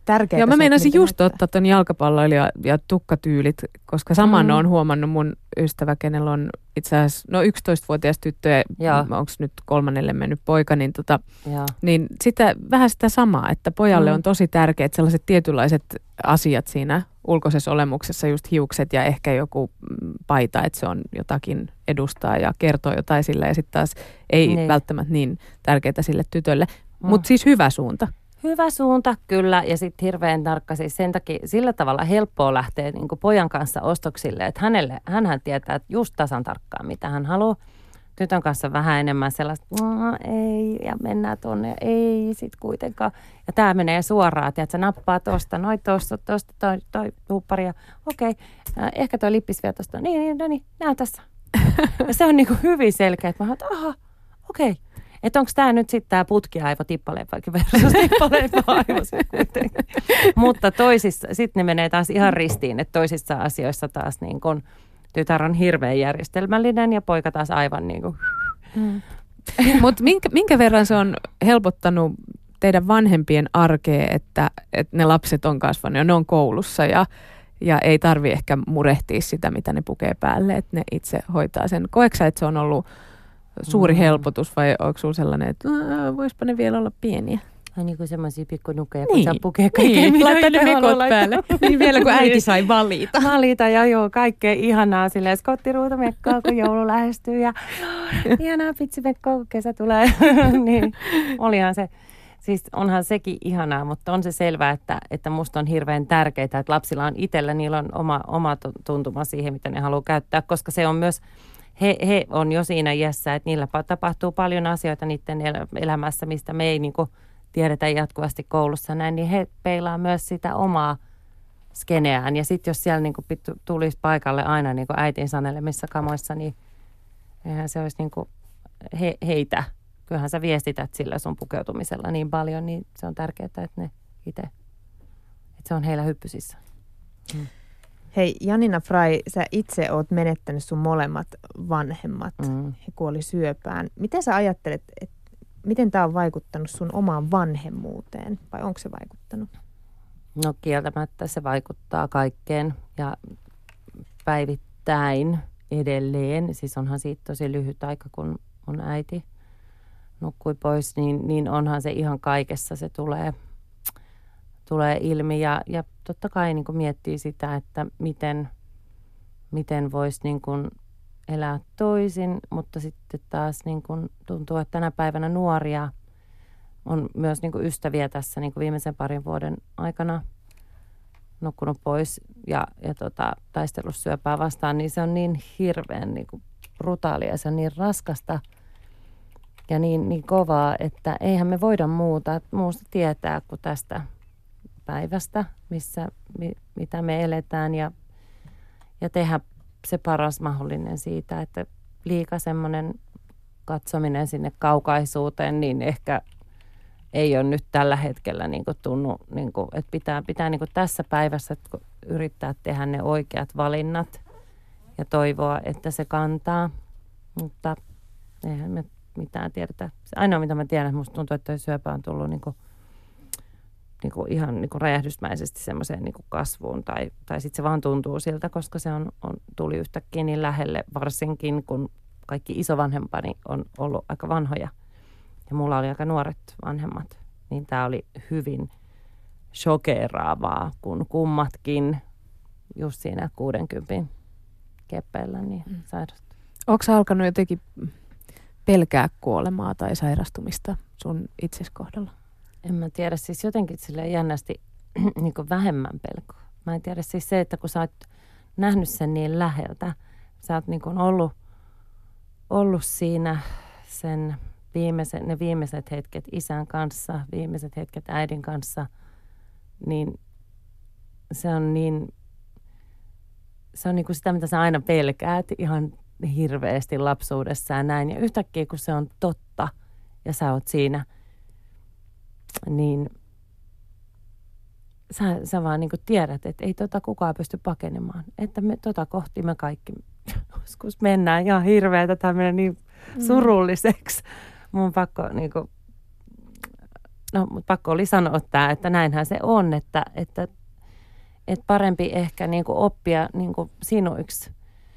tärkeää. Joo, mä meinasin just ottaa ton jalkapalloilija ja tukkatyylit, koska saman mm. on huomannut mun ystävä, kenellä on itse asiassa, no yksitoistavuotias tyttö ja onko nyt kolmannelle mennyt poika, niin, tota, niin sitä, vähän sitä samaa, että pojalle mm. on tosi tärkeät sellaiset tietynlaiset asiat siinä ulkoisessa olemuksessa, just hiukset ja ehkä joku paita, että se on jotakin edustaa ja kertoo jotain sille ja sitten taas ei niin. välttämättä niin tärkeää sille tytölle, mm. mutta siis hyvä suunta. Hyvä suunta, kyllä, ja sitten hirveän tarkka, siis sen takia sillä tavalla helppoa lähteä niin kuin pojan kanssa ostoksille, että hänelle, hänhän tietää että just tasan tarkkaan, mitä hän haluaa. Tytön kanssa vähän enemmän sellaista, no, ei, ja mennään tuonne, ja ei sit kuitenkaan. Ja tämä menee suoraan, että sä nappaa tuosta, noin tuosta, tuosta, toi, toi huuppari, ja okei, okay, ehkä toi lippis vielä tuosta, niin, niin, no niin, näy tässä. Ja se on niin kuin hyvin selkeä, että mä oon, aha, okei. Okay. Että onko tämä nyt sitten tämä putkiaivo tippaleipäkin versus tippaleipäaivo kuitenkin. Mutta toisissa, sitten ne menee taas ihan ristiin, että toisissa asioissa taas niin kun tytär on hirveän järjestelmällinen ja poika taas aivan niin kuin. Mm. Mutta minkä, minkä verran se on helpottanut teidän vanhempien arkea, että, että ne lapset on kasvanut ja ne on koulussa ja, ja ei tarvi ehkä murehtia sitä, mitä ne pukee päälle, että ne itse hoitaa sen. Koetko sä, että se on ollut suuri helpotus vai onko sinulla sellainen, että voisipa ne vielä olla pieniä? Ai niin kuin semmoisia pikkunukeja, kun niin. sä pukee kaikkea. Niin, laittaa ne mekot päälle. Niin vielä kun äiti sai valita. Valita ja joo, kaikkea ihanaa silleen skottiruutamekkoa, kun joulu lähestyy ja ihanaa pitsimekkoa, kun kesä tulee. Niin, olihan se. Siis onhan sekin ihanaa, mutta on se selvää, että, että musta on hirveän tärkeää, että lapsilla on itsellä, niillä on oma, oma tuntuma siihen, mitä ne haluaa käyttää, koska se on myös He, he on jo siinä iässä, että niillä tapahtuu paljon asioita niiden elämässä, mistä me ei niin kuin tiedetä jatkuvasti koulussa näin, niin he peilaa myös sitä omaa skeneään. Ja sitten jos siellä niin kuin tulisi paikalle aina niin kuin äitin sanelemissa kamoissa, niin eihän se olisi niin kuin he, heitä. Kyllähän sä viestität sillä sun pukeutumisella niin paljon, niin se on tärkeää, että ne itse, että se on heillä hyppysissä. Hmm. Hei, Janina Fry, sä itse oot menettänyt sun molemmat vanhemmat. Mm. He kuoli syöpään. Miten sä ajattelet, että miten tämä on vaikuttanut sun omaan vanhemmuuteen? Vai onko se vaikuttanut? No kieltämättä se vaikuttaa kaikkeen ja päivittäin edelleen. Siis onhan siitä tosi lyhyt aika, kun mun äiti nukkui pois, niin, niin onhan se ihan kaikessa. Se tulee, tulee ilmi ja, ja totta kai niin kuin miettii sitä, että miten, miten voisi niin kuin elää toisin, mutta sitten taas niin kuin tuntuu, että tänä päivänä nuoria on myös niin kuin ystäviä tässä niin kuin viimeisen parin vuoden aikana nukkunut pois ja, ja tota, taistellut syöpää vastaan, niin se on niin hirveän niin kuin brutaalia, se on niin raskasta ja niin, niin kovaa, että eihän me voida muuta, muusta tietää kuin tästä päivästä, missä, mi, mitä me eletään ja, ja tehdä se paras mahdollinen siitä, että liika semmoinen katsominen sinne kaukaisuuteen, niin ehkä ei ole nyt tällä hetkellä niin kuin tunnu, niin kuin, että pitää, pitää niin kuin tässä päivässä yrittää tehdä ne oikeat valinnat ja toivoa, että se kantaa, mutta eihän me mitään tiedetä. Se ainoa, mitä mä tiedän, että musta tuntuu, että syöpä on tullut niin kuin Niin kuin ihan niin kuin räjähdysmäisesti semmoiseen niin kuin kasvuun tai, tai sitten se vaan tuntuu siltä, koska se on, on, tuli yhtäkkiä niin lähelle, varsinkin kun kaikki isovanhempani on ollut aika vanhoja ja mulla oli aika nuoret vanhemmat, niin tämä oli hyvin shokeeraavaa, kun kummatkin just siinä kuudenkympin keppeillä niin mm. sairastui. Onko sä alkanut jotenkin pelkää kuolemaa tai sairastumista sun itses kohdalla? En mä tiedä, siis jotenkin silleen jännästi niin kuin vähemmän pelkoa. Mä en tiedä siis se, että kun sä oot nähnyt sen niin läheltä, sä oot niin kuin ollut, ollut siinä sen viimeiset, ne viimeiset hetket isän kanssa, viimeiset hetket äidin kanssa, niin se on niin, se on niin kuin sitä, mitä sä aina pelkäät ihan hirveästi lapsuudessa ja näin. Ja yhtäkkiä, kun se on totta ja sä oot siinä, niin sä, sä vaan niin kuin tiedät, että ei tota kukaan pysty pakenemaan. Että me tota kohti me kaikki joskus mennään. Ihan hirveätä, tämä menee niin surulliseksi. Mun pakko niin kuin no mutta pakko oli sanoa tämä, että näinhän se on, että, että, että parempi ehkä niin kuin oppia niin kuin sinuiksi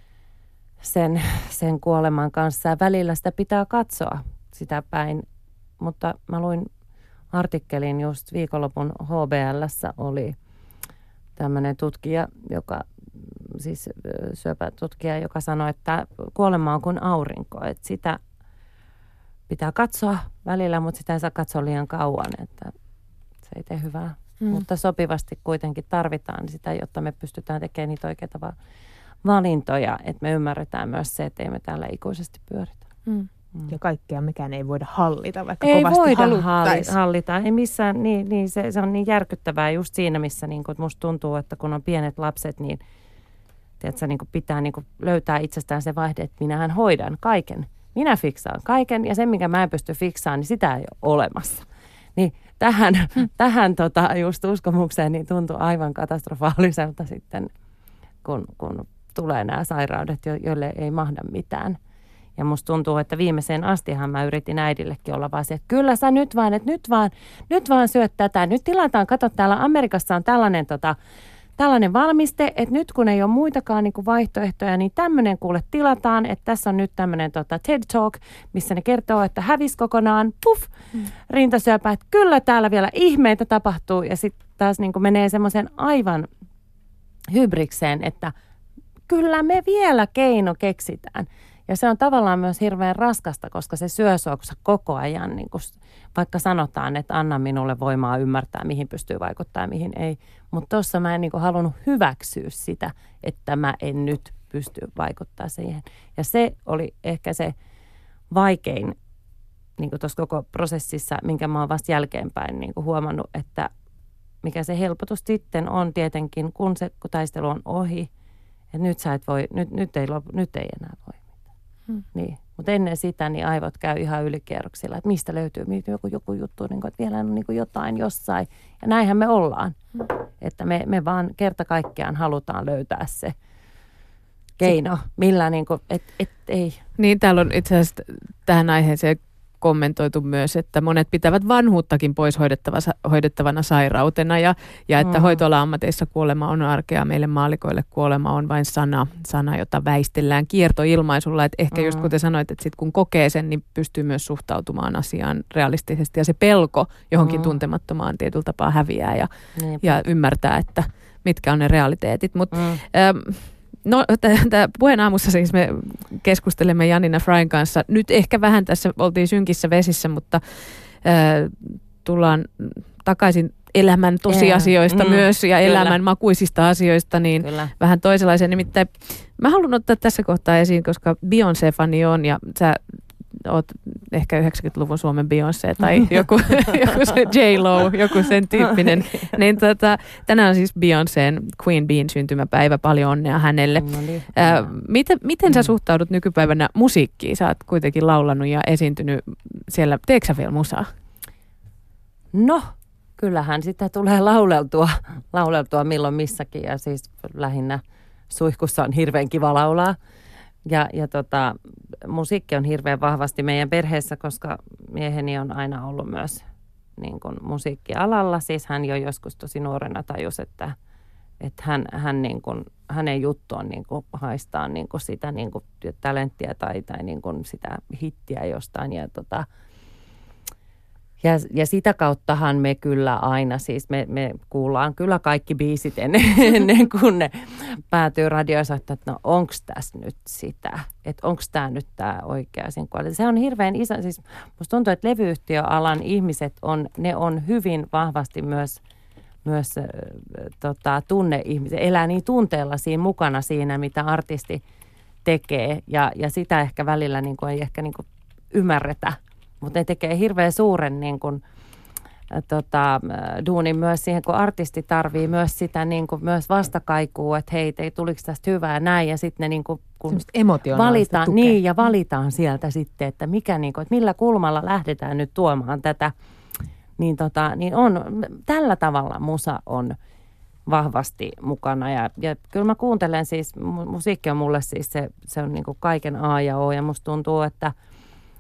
sen, sen kuoleman kanssa. Ja välillä sitä pitää katsoa sitä päin, mutta mä luin artikkelin just viikonlopun H B L:ssä oli tämmöinen tutkija, joka siis syöpätutkija, joka sanoi, että kuolema on kuin aurinko, että sitä pitää katsoa välillä, mutta sitä ei saa katsoa liian kauan, että se ei tee hyvää. Mm. Mutta sopivasti kuitenkin tarvitaan sitä, jotta me pystytään tekemään niitä oikeita va- valintoja, että me ymmärretään myös se, että ei me täällä ikuisesti pyöritä. Mm. Mm. Ja kaikkea mekään ei voida hallita, vaikka ei kovasti voida haluttaisiin. hallita. Ei missään, niin, niin se, se on niin järkyttävää just siinä, missä niin kun, musta tuntuu, että kun on pienet lapset, niin, tiedätkö, niin kun pitää niin kun löytää itsestään se vaihde, että minähän hoidan kaiken. Minä fiksaan kaiken ja sen, minkä mä en pysty fiksaamaan, niin sitä ei ole olemassa. Niin tähän, hmm. tähän tota, just uskomukseen niin tuntuu aivan katastrofaaliselta sitten, kun, kun tulee nämä sairaudet, jo, joille ei mahda mitään. Ja musta tuntuu, että viimeiseen astihan mä yritin äidillekin olla vaan se, että kyllä sä nyt vaan, että nyt vaan, nyt vaan syöt tätä. Nyt tilataan, kato täällä Amerikassa on tällainen, tota, tällainen valmiste, että nyt kun ei ole muitakaan niin kuin vaihtoehtoja, niin tämmöinen kuule tilataan, että tässä on nyt tämmöinen tota, TED Talk, missä ne kertoo, että hävisi kokonaan, puff, mm. rintasyöpä, että kyllä täällä vielä ihmeitä tapahtuu. Ja sitten taas niin kuin menee semmoisen aivan hybrikseen, että kyllä me vielä keino keksitään. Ja se on tavallaan myös hirveän raskasta, koska se syö sua koko ajan, niin kun, vaikka sanotaan, että anna minulle voimaa ymmärtää, mihin pystyy vaikuttaa ja mihin ei. Mutta tuossa mä en niin kun halunnut hyväksyä sitä, että mä en nyt pysty vaikuttaa siihen. Ja se oli ehkä se vaikein niin tuossa koko prosessissa, minkä mä oon vasta jälkeenpäin niin huomannut, että mikä se helpotus sitten on tietenkin, kun se kun taistelu on ohi, että nyt sä et voi, nyt, nyt, ei, nyt ei enää voi. Hmm. Niin. Mutta ennen sitä niin aivot käy ihan ylikierroksilla, että mistä löytyy joku, joku juttu, niin kuin, että vielä on niin kuin jotain jossain. Ja näinhän me ollaan. Hmm. Että me, me vaan kerta kaikkiaan halutaan löytää se keino, millä niin kuin, et, et, ei. Niin, täällä on itse asiassa tähän aiheeseen kommentoitu myös, että monet pitävät vanhuuttakin pois hoidettavana sairautena ja, ja että mm. hoitoala-ammateissa kuolema on arkea. Meille maalikoille kuolema on vain sana, sana jota väistellään kiertoilmaisulla. Että ehkä mm. just kun te sanoit, että sit kun kokee sen, niin pystyy myös suhtautumaan asiaan realistisesti ja se pelko johonkin mm. tuntemattomaan tietyllä tapaa häviää ja, ja ymmärtää, että mitkä on ne realiteetit. Mutta mm. ähm, No, tämä puheen aamussa siis me keskustelemme Janina Fryn kanssa. Nyt ehkä vähän tässä oltiin synkissä vesissä, mutta äh, tullaan takaisin elämän tosiasioista yeah. myös ja Kyllä. elämän makuisista asioista, niin Kyllä. vähän toisenlaisia. Nimittäin mä haluan ottaa tässä kohtaa esiin, koska Beyoncé-fani on ja sä oot ehkä yhdeksänkymmentäluvun Suomen Beyoncé tai joku, joku se J-Lo, joku sen tyyppinen. Niin tota, tänään on siis Beyoncén Queen Beein syntymäpäivä, paljon onnea hänelle. No niin. Äh, miten, miten sä suhtaudut nykypäivänä musiikkiin? Sä oot kuitenkin laulanut ja esiintynyt siellä. Teekö sä vielä musaa? No, kyllähän sitä tulee lauleltua, lauleltua milloin missäkin ja siis lähinnä suihkussa on hirveän kiva laulaa. Ja, ja tota, musiikki on hirveän vahvasti meidän perheessä, koska mieheni on aina ollut myös niin kuin musiikkialalla. Siis hän jo joskus tosi nuorena tajusi, että, että hän, hän niin kuin, hänen juttu on niin kuin haistaa niin kuin sitä niin kuin talenttia tai, tai niin kuin sitä hittiä jostain. Ja, tota, ja, ja sitä kauttahan me kyllä aina, siis me, me kuullaan kyllä kaikki biisit ennen, ennen kuin ne päätyy radioissa, että no onko tässä nyt sitä, että onko tämä nyt tämä oikea sinkuali. Se on hirveän iso, siis musta tuntuu, että levyyhtiöalan ihmiset on, ne on hyvin vahvasti myös, myös äh, tota, tunne-ihmisiä, elää niin tunteella siinä mukana siinä, mitä artisti tekee ja, ja sitä ehkä välillä niin kuin ei ehkä niin kuin ymmärretä. Mutta ne tekee hirveän suuren niin kun, ä, tota, duunin myös siihen, kun artisti tarvii myös sitä niin kun, myös vastakaikua, että hei, ei tuliko tästä hyvää ja näin. Ja sitten ne niin kun, kun valitaan, tukea. Niin, ja valitaan sieltä sitten, että, mikä, niin kun, että millä kulmalla lähdetään nyt tuomaan tätä. Niin, tota, niin on, tällä tavalla musa on vahvasti mukana. Ja, ja kyllä mä kuuntelen siis, musiikki on mulle siis se, se on niin kun kaiken A ja O. Ja musta tuntuu, että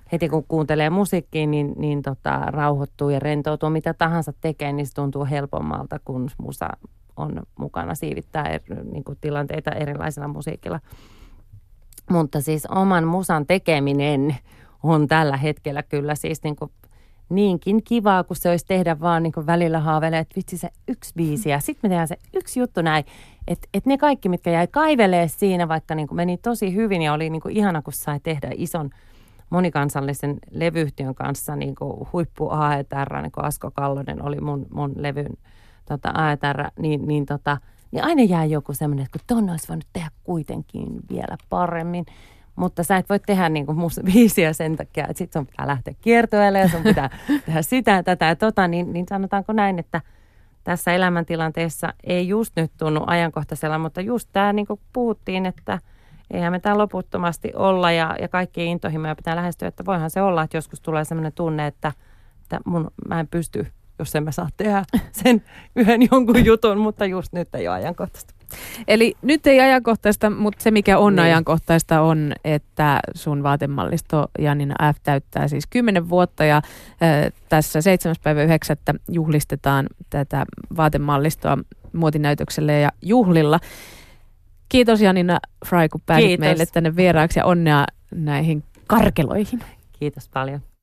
heti kun kuuntelee musiikkia, niin, niin tota, rauhoittuu ja rentoutuu. Mitä tahansa tekee, niin se tuntuu helpommalta, kun musa on mukana siivittää er, niin kuin tilanteita erilaisella musiikilla. Mutta siis oman musan tekeminen on tällä hetkellä kyllä siis niin kuin niinkin kivaa, kun se olisi tehdä vaan niin kuin välillä haaveilee, että vitsi se yksi biisi ja sitten me tehdään se yksi juttu näin. Että et ne kaikki, mitkä jäi kaivelee siinä, vaikka niin kuin meni tosi hyvin ja oli niin kuin ihana, kun sai tehdä ison monikansallisen levyyhtiön kanssa niin kuin huippu A E T R, niin kuin Asko Kallonen oli mun, mun levyn tota, A E T R, niin, niin, tota, niin aina jää joku semmoinen, että kun ton olisi voinut tehdä kuitenkin vielä paremmin. Mutta sä et voi tehdä niin kuin musta biisiä sen takia, että sit sun pitää lähteä kiertueelle ja sun pitää tehdä sitä, tätä ja tota, niin, niin sanotaanko näin, että tässä elämäntilanteessa ei just nyt tunnu ajankohtaisella, mutta just tämä niin kuin puhuttiin, että eihän me tää loputtomasti olla ja, ja kaikkia intohimoja pitää lähestyä, että voihan se olla, että joskus tulee sellainen tunne, että, että mun, mä en pysty, jos en mä saa tehdä sen yhden jonkun jutun, mutta just nyt ei ole ajankohtaista. Eli nyt ei ajankohtaista, mutta se mikä on niin. ajankohtaista on, että sun vaatemallisto Janina F täyttää siis kymmenen vuotta ja äh, tässä seitsemäs päivä yhdeksättä juhlistetaan tätä vaatemallistoa muotinäytöksellä ja juhlilla. Kiitos Janina Fry, kun pääsit Kiitos. meille tänne vieraaksi ja onnea näihin karkeloihin. Kiitos paljon.